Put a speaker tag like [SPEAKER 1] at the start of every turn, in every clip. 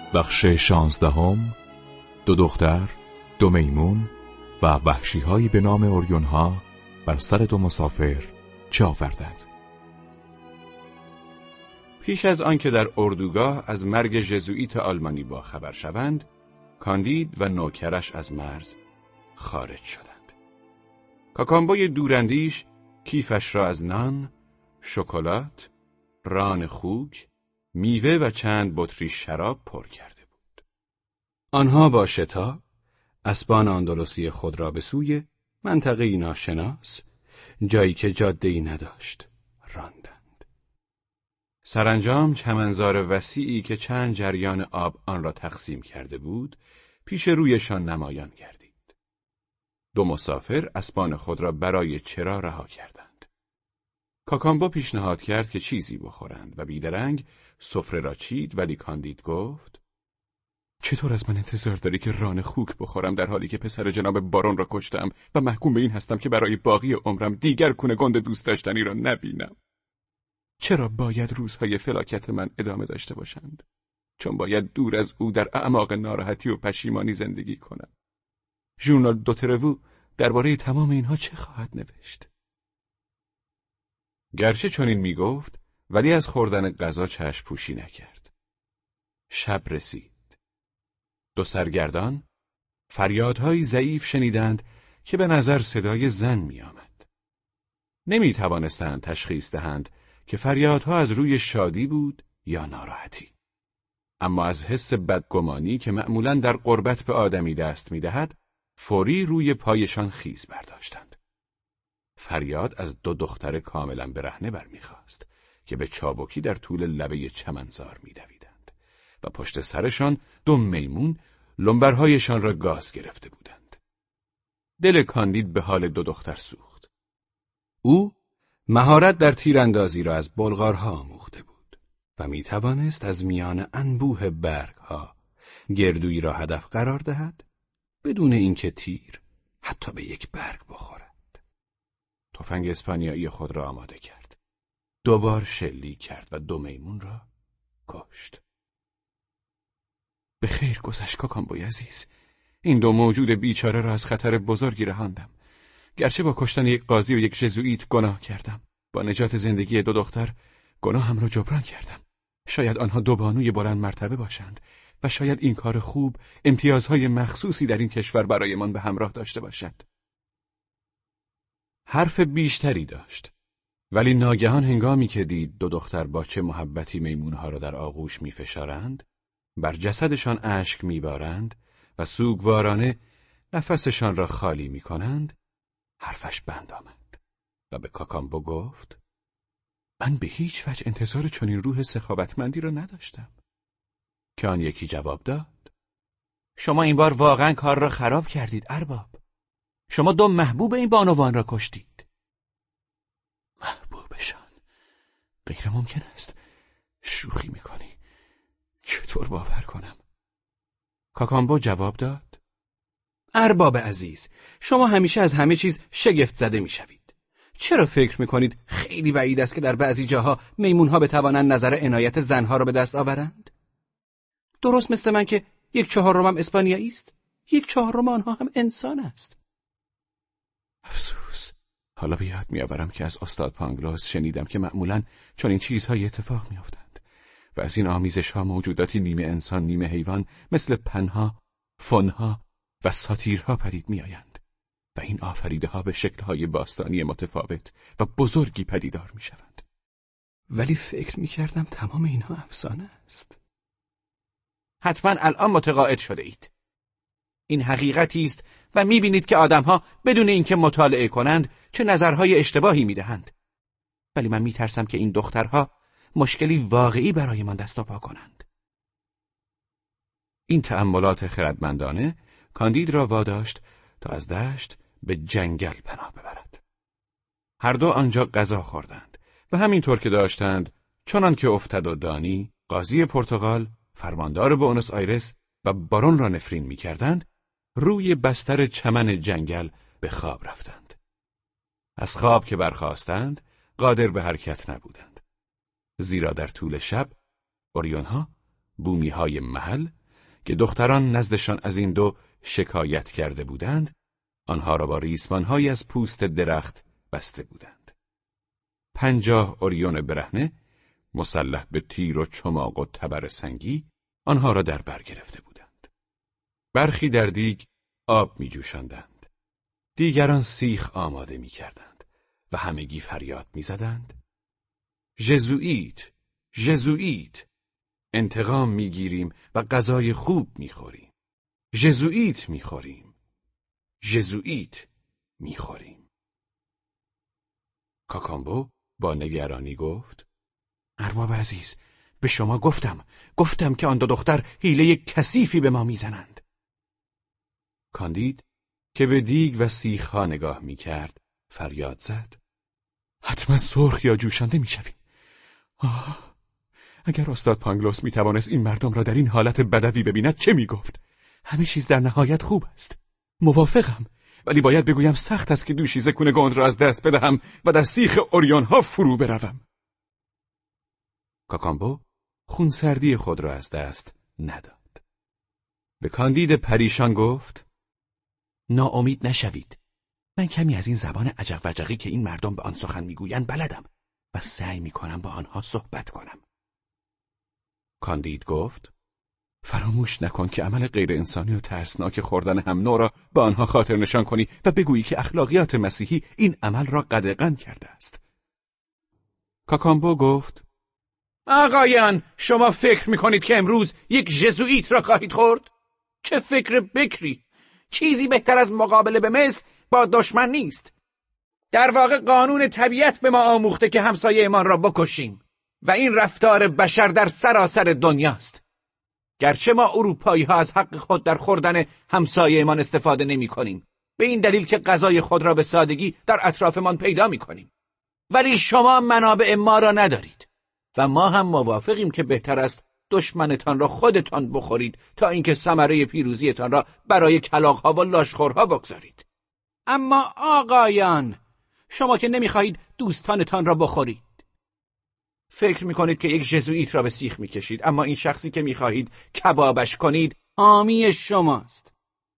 [SPEAKER 1] بخش 16. دو دختر، دو میمون و وحشی‌هایی به نام اوریون‌ها بر سر دو مسافر چه آوردند.
[SPEAKER 2] پیش از آنکه در اردوگاه از مرگ ژزوئیت آلمانی با خبر شوند، کاندید و نوکرش از مرز خارج شدند. کاکامبوی دوراندیش کیفش را از نان، شکلات، ران خوک، میوه و چند بطری شراب پر کرده بود. آنها با شتاب اسبان اندلسی خود را به سوی منطقه‌ای ناشناس، جایی که جاده‌ای نداشت، راندند. سرانجام چمنزار وسیعی که چند جریان آب آن را تقسیم کرده بود، پیش رویشان نمایان گردید. دو مسافر اسبان خود را برای چرا رها کردند. کاکامبو پیشنهاد کرد که چیزی بخورند و بیدرنگ سفره را چید، ولی کاندید گفت: چطور از من انتظار داری که ران خوک بخورم در حالی که پسر جناب بارون را کشتم و محکوم به این هستم که برای باقی عمرم دیگر گونه گند دوست داشتنی را نبینم؟ چرا باید روزهای فلاکت من ادامه داشته باشند؟ چون باید دور از او در اعماق ناراحتی و پشیمانی زندگی کنم. ژورنال دوتروو درباره تمام اینها چه خواهد نوشت؟ گرچه چنین میگفت، ولی از خوردن غذا چشم پوشی نکرد. شب رسید. دو سرگردان فریادهای ضعیف شنیدند که به نظر صدای زن می آمد. نمی توانستند تشخیص دهند که فریادها از روی شادی بود یا ناراحتی. اما از حس بدگمانی که معمولاً در قربت به آدمی دست می دهد، فوری روی پایشان خیز برداشتند. فریاد از دو دختر کاملاً برهنه برمیخواست که به چابکی در طول لبه چمنزار می‌دویدند و پشت سرشان دو میمون لنبرهایشان را گاز گرفته بودند. دل کاندید به حال دو دختر سوخت. او مهارت در تیراندازی را از بلغارها آموخته بود و می‌توانست از میان انبوه برگ‌ها گردویی را هدف قرار دهد بدون اینکه تیر حتی به یک برگ بخورد. تفنگ اسپانیایی خود را آماده کرد. دوبار شلیک کرد و دو میمون را کشت. به خیر گذشت کاکامبوی عزیز. این دو موجود بیچاره را از خطر بزرگی رهاندم. گرچه با کشتن یک قاضی و یک ژزوئیت گناه کردم، با نجات زندگی دو دختر گناهم را جبران کردم. شاید آنها دو بانوی بلند مرتبه باشند و شاید این کار خوب امتیازهای مخصوصی در این کشور برایمان به همراه داشته باشد. حرف بیشتری داشت، ولی ناگهان هنگامی که دید دو دختر با چه محبتی میمونها را در آغوش می‌فشارند، بر جسدشان اشک می‌بارند و سوگوارانه نفسشان را خالی می‌کنند، حرفش بند آمد و به کاکامبو گفت: من به هیچ وجه انتظار چنین روح سخاوتمندی را نداشتم. که آن یکی جواب داد: شما این بار واقعا کار را خراب کردید ارباب. شما دو محبوب این بانوان را کشتید. محبوبشان؟ غیر ممکن است. شوخی میکنی. چطور باور کنم؟ کاکامبو جواب داد: ارباب عزیز، شما همیشه از همه چیز شگفت زده میشوید. چرا فکر میکنید خیلی بعید است که در بعضی جاها میمونها بتوانند نظر عنایت زنها را به دست آورند؟ درست مثل من که 1/4 اسپانیایی است، 1/4 آنها هم انسان است. افسوس. حالا به یاد میآورم که از استاد پانگلوس شنیدم که معمولاً چون این چیزهای اتفاق میافتند و از این آمیزش‌ها موجوداتی نیمه انسان نیمه حیوان مثل پنها، فونها و ساتیرها پدید میآیند و این آفریده‌ها به شکل‌های باستانی متفاوت و بزرگی پدیدار میشوند. ولی فکر میکردم تمام اینها افسانه است. حتما الان متقاعد شده اید. این حقیقتی است و می‌بینید که آدم‌ها بدون اینکه مطالعه کنند چه نظرهای اشتباهی می‌دهند. ولی من می‌ترسم که این دخترها مشکلی واقعی برایمان دست و پا کنند. این تأملات خردمندانه کاندید را واداشت تا از دشت به جنگل پناه ببرد. هر دو آنجا غذا خوردند و همینطور که داشتند، چنان که افتد و دانی، قاضی پرتغال، فرماندار بوئنوس آیرس و بارون را نفرین می‌کردند، روی بستر چمن جنگل به خواب رفتند. از خواب که برخاستند، قادر به حرکت نبودند. زیرا در طول شب، اوریون‌ها بومی‌های محل که دختران نزدشان از این دو شکایت کرده بودند، آنها را با ریسمان‌هایی از پوست درخت بسته بودند. 50 اوریون برهنه مسلح به تیر و چماق و تبر سنگی آنها را در بر گرفته بودند. برخی در دیگ آب می‌جوشاندند. دیگران سیخ آماده می‌کردند و همگی فریاد می‌زدند: ژزوئیت، ژزوئیت، انتقام می‌گیریم و غذای خوب می‌خوریم. ژزوئیت می‌خوریم. ژزوئیت می‌خوریم. کاکامبو با نگرانی گفت: ارباب عزیز، به شما گفتم که آن دو دختر حیله کثیفی به ما میزنند. کاندید که به دیگ و سیخها نگاه میکرد فریاد زد: حتما سرخ یا جوشانده میشویم. اگر استاد پانگلوس میتوانست این مردم را در این حالت بدوی ببیند چه میگفت؟ همه چیز در نهایت خوب است. موافقم، ولی باید بگویم سخت است که دوشیزه کون گوند را از دست بدهم و در سیخ اوریون‌ها فرو بروم. کاکامبو خونسردی خود را از دست نداد. به کاندید پریشان گفت: ناامید نشوید. من کمی از این زبان عجق وجقی که این مردم به آن سخن میگویند بلدم و سعی میکنم با آنها صحبت کنم. کاندید گفت: فراموش نکن که عمل غیر انسانی و ترسناک خوردن هم نوع را به آنها خاطر نشان کنی و بگویی که اخلاقیات مسیحی این عمل را قدغن کرده است. کاکامبو گفت: آقایان، شما فکر میکنید که امروز یک ژزوئیت را خواهید خورد؟ چه فکر بکری! چیزی بهتر از مقابله به مثل با دشمن نیست. در واقع قانون طبیعت به ما آموخته که همسایه‌مان را بکشیم و این رفتار بشر در سراسر دنیاست. گرچه ما اروپایی ها از حق خود در خوردن همسایه‌مان استفاده نمی کنیم، به این دلیل که غذای خود را به سادگی در اطرافمان پیدا می کنیم. ولی شما منابع ما را ندارید و ما هم موافقیم که بهتر است دشمنتان را خودتان بخورید تا اینکه ثمره پیروزیتان را برای کلاغ‌ها و لاشخورها بگذارید. اما آقایان، شما که نمیخواهید دوستانتان را بخورید. فکر میکنید که یک ژزوئیت را به سیخ میکشید، اما این شخصی که میخواهید کبابش کنید حامی شماست.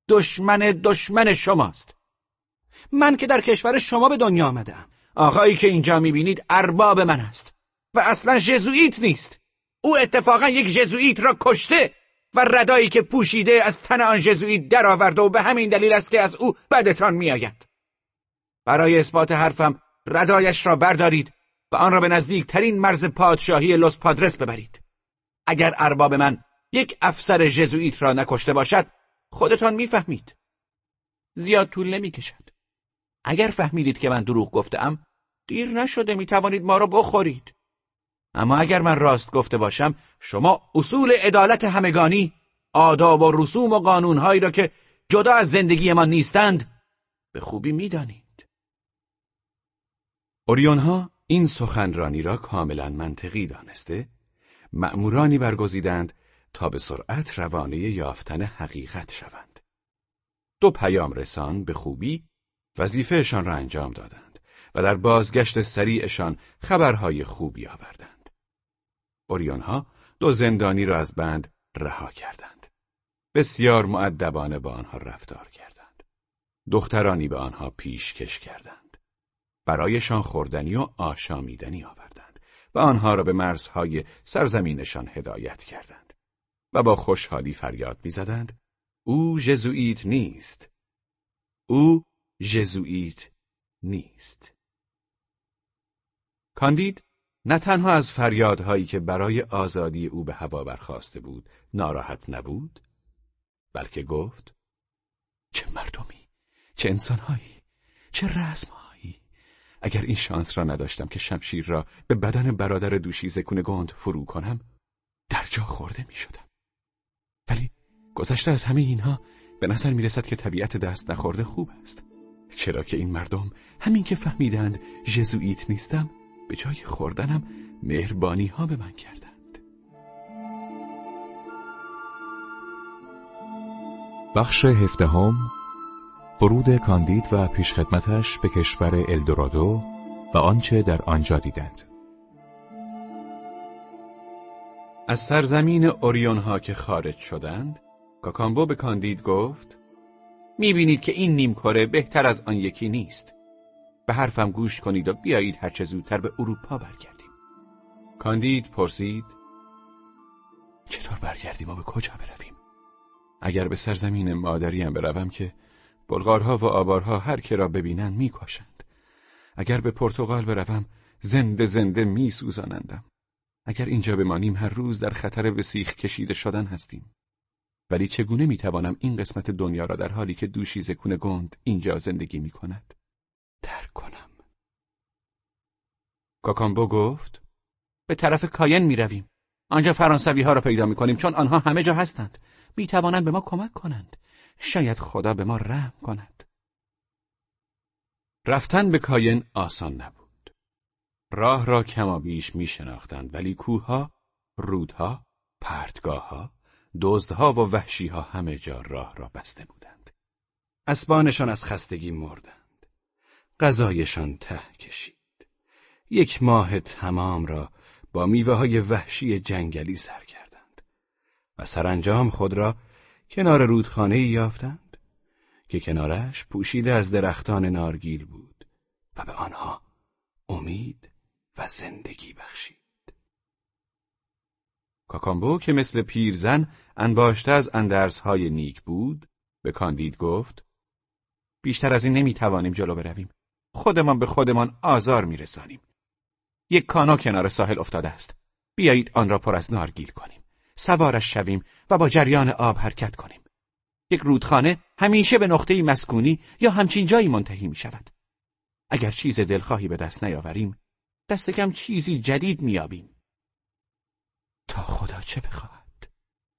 [SPEAKER 2] دشمن شماست. من که در کشور شما به دنیا آمدم. آقایی که اینجا میبینید ارباب من است و اصلا ژزوئیت نیست. او اتفاقا یک ژزوئیت را کشته و ردایی که پوشیده از تن آن ژزوئیت درآورده و به همین دلیل است که از او بدتان میآید. برای اثبات حرفم ردایش را بردارید و آن را به نزدیکترین مرز پادشاهی لوس پادرس ببرید. اگر ارباب من یک افسر ژزوئیت را نکشته باشد، خودتان میفهمید. زیاد طول نمیکشد. اگر فهمیدید که من دروغ گفتم، دیر نشده میتوانید ما را بخورید. اما اگر من راست گفته باشم، شما اصول عدالت همگانی، آداب و رسوم و قانونهایی را که جدا از زندگی ما نیستند، به خوبی میدانید. اوریون‌ها این سخنرانی را کاملا منطقی دانسته، مأمورانی برگزیدند تا به سرعت روانه یافتن حقیقت شوند. 2 پیام رسان به خوبی وظیفهشان را انجام دادند و در بازگشت سریعشان خبرهای خوبی آوردند. اوریون‌ها 2 زندانی را از بند رها کردند. بسیار مؤدبانه با آنها رفتار کردند. دخترانی به آنها پیشکش کردند. برایشان خوردنی و آشامیدنی آوردند و آنها را به مرزهای سرزمینشان هدایت کردند و با خوشحالی فریاد می‌زدند: او ژزوئیت نیست. او ژزوئیت نیست. کاندید نه تنها از فریادهایی که برای آزادی او به هوا برخاسته بود ناراحت نبود، بلکه گفت: چه مردمی، چه انسانهایی، چه رسمهایی. اگر این شانس را نداشتم که شمشیر را به بدن برادر دوشیزه کونگوند فرو کنم، در جا خورده می شدم. ولی گذشته از همه اینها به نظر می رسد که طبیعت دست نخورده خوب است، چرا که این مردم همین که فهمیدند ژزوئیت نیستم، به جای خوردنم مهربانی ها به من کردند.
[SPEAKER 1] بخش 17 ورود کاندید و پیشخدمتش به کشور الدورادو و آنچه در آنجا دیدند.
[SPEAKER 2] از سرزمین اوریون‌ها که خارج شدند، کاکامبو به کاندید گفت: می‌بینید که این نیم کره بهتر از آن یکی نیست. به حرفم گوش کنید و بیایید هرچه زودتر به اروپا برگردیم. کاندید پرسید: چطور برگردیم و به کجا برویم؟ اگر به سرزمین مادریم بروم که بلغارها و آوارها هر که را ببینند می‌کشند. اگر به پرتغال بروم زنده زنده می‌سوزانندم. اگر اینجا بمانیم هر روز در خطر به سیخ کشیده شدن هستیم. ولی چگونه میتوانم این قسمت دنیا را در حالی که دوشیزه کون گند اینجا زندگی میکند ترک کنم؟ کاکامبو گفت: به طرف کاین میرویم. آنجا فرانسوی ها را پیدا میکنیم، چون آنها همه جا هستند. میتوانند به ما کمک کنند. شاید خدا به ما رحم کند. رفتن به کاین آسان نبود. راه را کمابیش میشناختند، ولی کوهها، رودها، پرتگاهها، دزدها و وحشیها همه جا راه را بسته بودند. اسبانشان از خستگی مردند. غذایشان ته کشید. 1 ماه تمام را با میوه‌های وحشی جنگلی سر کردند و سرانجام خود را کنار رودخانه‌ای یافتند که کنارش پوشیده از درختان نارگیل بود و به آنها امید و زندگی بخشید. کاکامبو که مثل پیرزن انباشته از اندرزهای نیک بود، به کاندید گفت: بیشتر از این نمیتوانیم جلو برویم. خودمان به خودمان آزار میرسانیم. 1 کانو کنار ساحل افتاده است. بیایید آن را پر از نارگیل کنیم. سوارش شویم و با جریان آب حرکت کنیم. 1 رودخانه همیشه به نقطه‌ای مسکونی یا همچین جایی منتهی میشود. اگر چیز دلخواهی به دست نیاوریم، دست کم چیزی جدید میابیم. تا خدا چه بخواهد.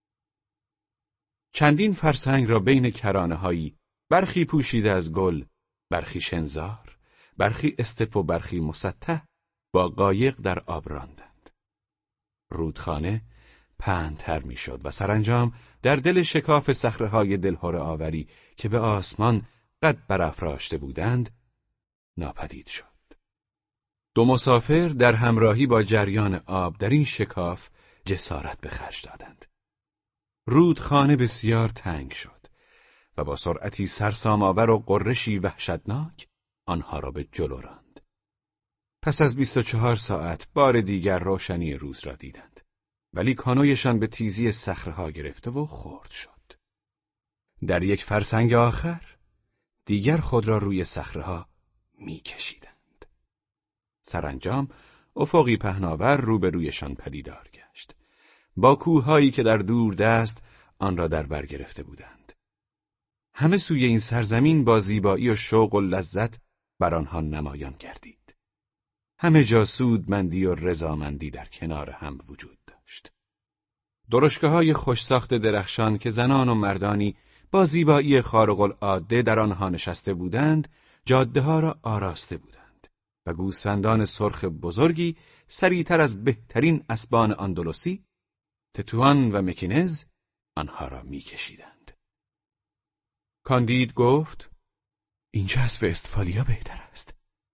[SPEAKER 2] چندین فرسنگ را بین کرانه‌هایی، برخی پوشیده از گل، برخی شنزار، برخی استپ و برخی مسطح، با قایق در آب راندند. رودخانه پهن‌تر میشد و سرانجام در دل شکاف صخره‌های دلهره آوری که به آسمان قد برافراشته بودند ناپدید شد. 2 مسافر در همراهی با جریان آب در این شکاف جسارت به خرج دادند. رودخانه بسیار تنگ شد و با سرعتی سرسام‌آور و غرشی وحشتناک آنها را به جلو راند. پس از 24 ساعت بار دیگر روشنی روز را دیدند، ولی کانویشان به تیزی صخره‌ها گرفته و خرد شد. در 1 فرسنگ آخر دیگر خود را روی صخره‌ها می‌کشیدند. سرانجام افقی پهناور روبرویشان پدیدار گشت، با کوه‌هایی که در دور دست آن را در بر گرفته بودند. همه سوی این سرزمین با زیبایی و شوق و لذت بر آنها نمایان گردید. همه جا سودمندی و رضامندی در کنار هم وجود داشت. درشکه‌های خوش‌ساخت درخشان که زنان و مردانی با زیبایی خارق‌العاده در آنها نشسته بودند، جاده‌ها را آراسته بودند و گوسفندان سرخ بزرگی سریعتر از بهترین اسبان اندلسی، تتوان و مکینز، آنها را می‌کشیدند. کاندید گفت: اینجا از وستفالیا بهتر است.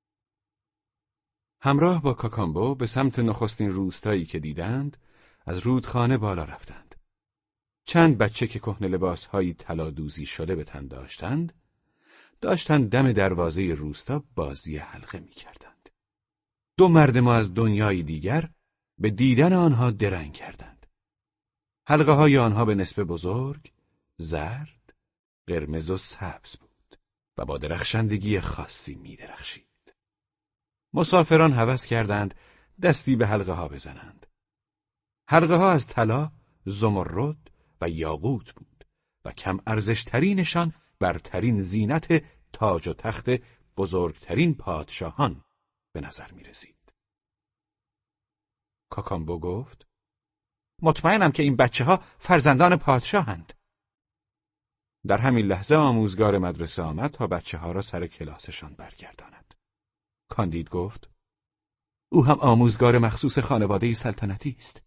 [SPEAKER 2] همراه با کاکامبو به سمت نخستین روستایی که دیدند، از رودخانه بالا رفتند. چند بچه که کهنه لباس‌هایی طلا دوزی شده به تن داشتند دم دروازه روستا بازی حلقه می‌کردند. 2 مرد ما از دنیای دیگر به دیدن آنها درنگ کردند. حلقه‌های آنها به نسبه بزرگ، زرد، قرمز و سبز بود و با درخشندگی خاصی می‌درخشید. مسافران هوس کردند دستی به حلقه‌ها بزنند. حلقه‌ها از طلا، زمرد و یاقوت بود و کم ارزش‌ترینشان برترین زینت تاج و تخت بزرگترین پادشاهان به نظر می‌رسید. کاکامبو گفت: مطمئنم که این بچه‌ها فرزندان پادشاهند. در همین لحظه آموزگار مدرسه آمد تا بچه‌ها را سر کلاسشان برگرداند. کاندید گفت: او هم آموزگار مخصوص خانواده سلطنتی است.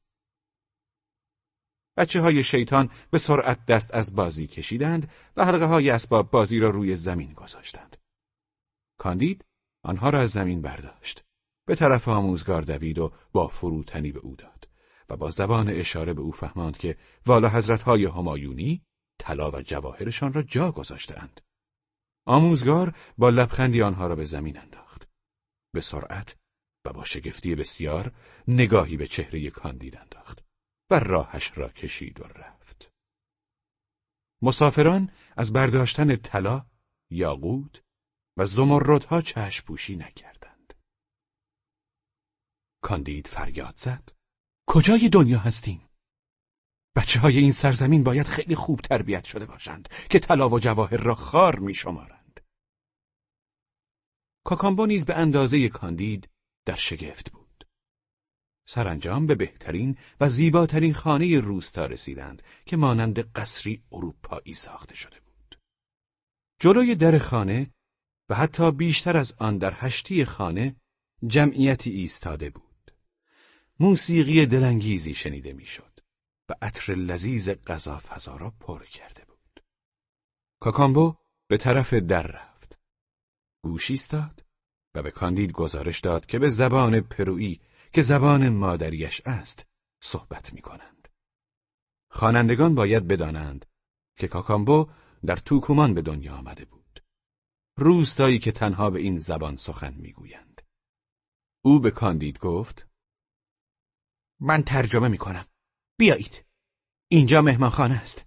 [SPEAKER 2] بچه‌های شیطان به سرعت دست از بازی کشیدند و حلقه‌های اسباب بازی را روی زمین گذاشتند. کاندید آنها را از زمین برداشت، به طرف آموزگار دوید و با فروتنی به او داد و با زبان اشاره به او فهماند که والا حضرت‌های همایونی طلا و جواهرشان را جا گذاشتند. آموزگار با لبخندی آنها را به زمین انداخت. به سرعت و با شگفتی بسیار نگاهی به چهره کاندید انداخت و راهش را کشید و رفت. مسافران از برداشتن طلا، یاقوت و زمردها چشم پوشی نکردند. کاندید فریاد زد: کجای دنیا هستیم؟ بچه‌های این سرزمین باید خیلی خوب تربیت شده باشند که طلا و جواهر را خوار می‌شمارند. کاکامبو نیز به اندازه کاندید در شگفت بود. سرانجام به بهترین و زیباترین خانه روستا رسیدند که مانند قصری اروپایی ساخته شده بود. جلوی در خانه و حتی بیشتر از آن در هشتی خانه جمعیتی ایستاده بود. موسیقی دلانگیزی شنیده میشد و عطر لذیذ غذافزا را پر کرده بود. کاکامبو به طرف در رفت. گوش ایستاد و به کاندید گزارش داد که به زبان پرویی که زبان مادریش است صحبت می‌کنند. خوانندگان باید بدانند که کاکامبو در توکومان به دنیا آمده بود. روستایی که تنها به این زبان سخن می‌گویند. او به کاندید گفت: من ترجمه می‌کنم. بیایید. اینجا مهمانخانه است.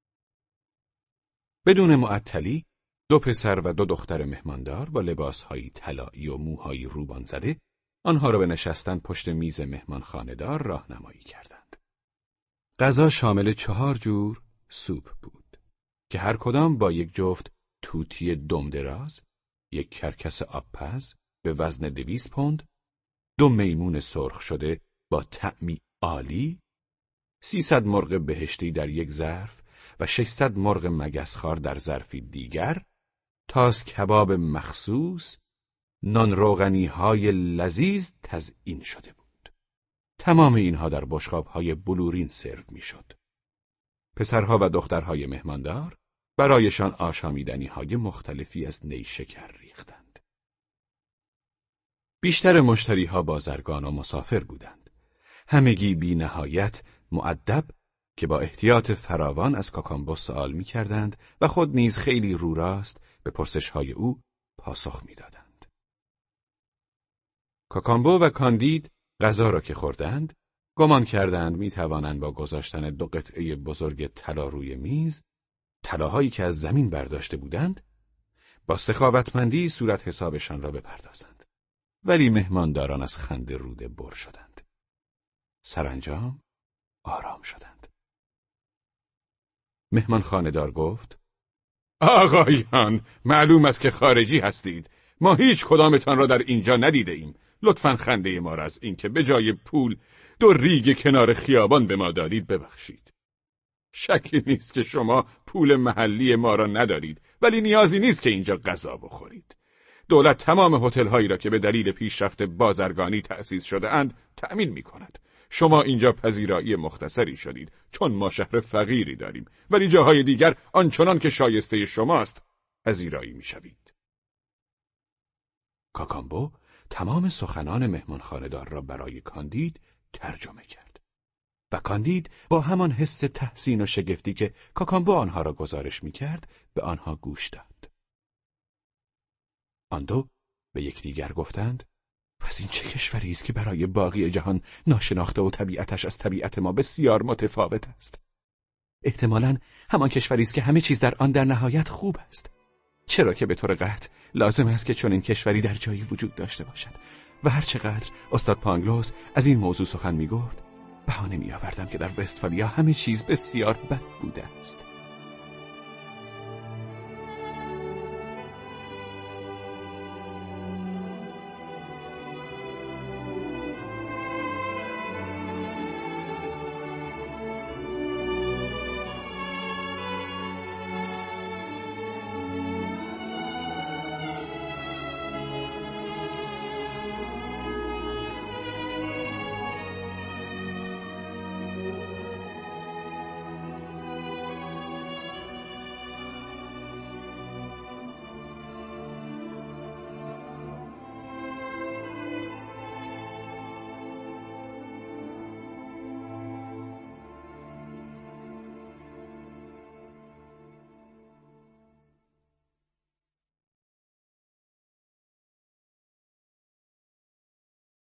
[SPEAKER 2] بدون معطلی 2 پسر و 2 دختر مهماندار با لباس‌هایی طلایی و موهایی روبان زده آنها را به نشستن پشت میز مهمانخانه‌دار راهنمایی کردند. غذا شامل 4 جور سوپ بود که هر کدام با 1 جفت توتی دمدراز، 1 کرکس آبپز به وزن 200 پوند، 2 میمون سرخ شده با طعمی عالی، 300 مرغ بهشتی در 1 ظرف و 600 مرغ مگسخوار در ظرفی دیگر، تاس کباب مخصوص، نان روغنی‌های لذیذ تزیین شده بود. تمام اینها در بشقاب‌های بلورین سرو می‌شد. پسرها و دخترهای مهماندار برایشان آشامیدنی‌های مختلفی از نیشکر ریختند. بیشتر مشتری‌ها بازرگان و مسافر بودند. همگی بی نهایت مؤدب که با احتیاط فراوان از کاکامبو سوال می‌کردند و خود نیز خیلی رو راست به پرسش‌های او پاسخ می‌دادند. کاکامبو و کاندید غذا را که خوردند، گمان کردند می‌توانند با گذاشتن 2 قطعه بزرگ طلا روی میز، طلاهایی که از زمین برداشته بودند، با سخاوتمندی صورت حسابشان را بپردازند. ولی مهمانداران از خنده روده بر شدند. سرانجام آرام شدند. مهمان خانه‌دار گفت: آقایان، معلوم است که خارجی هستید. ما هیچ کدامتان را در اینجا ندیده ایم. لطفاً خنده ما را از اینکه به جای پول 2 ریگ کنار خیابان به ما دادید ببخشید. شکی نیست که شما پول محلی ما را ندارید، ولی نیازی نیست که اینجا غذا بخورید. دولت تمام هتل‌هایی را که به دلیل پیشرفت بازرگانی تأسیس شده اند تأمین می‌کند. شما اینجا پذیرایی مختصری شدید چون ما شهر فقیری داریم، ولی جاهای دیگر آنچنان که شایسته شماست پذیرایی می‌شوید. کاکامبو تمام سخنان مهمانخانه‌دار را برای کاندید ترجمه کرد و کاندید با همان حس تحسین و شگفتی که کاکامبو آنها را گزارش می‌کرد به آنها گوش داد. آن 2 به یکدیگر گفتند: پس این چه کشوری است که برای باقی جهان ناشناخته و طبیعتش از طبیعت ما بسیار متفاوت است؟ احتمالاً همان کشوری است که همه چیز در آن در نهایت خوب است. چرا که به طور قطع لازم است که چنین کشوری در جایی وجود داشته باشد و هر چقدر استاد پانگلوس از این موضوع سخن می‌گفت، بهانه می‌آوردم که در وستفالیا همه چیز بسیار بد بوده است.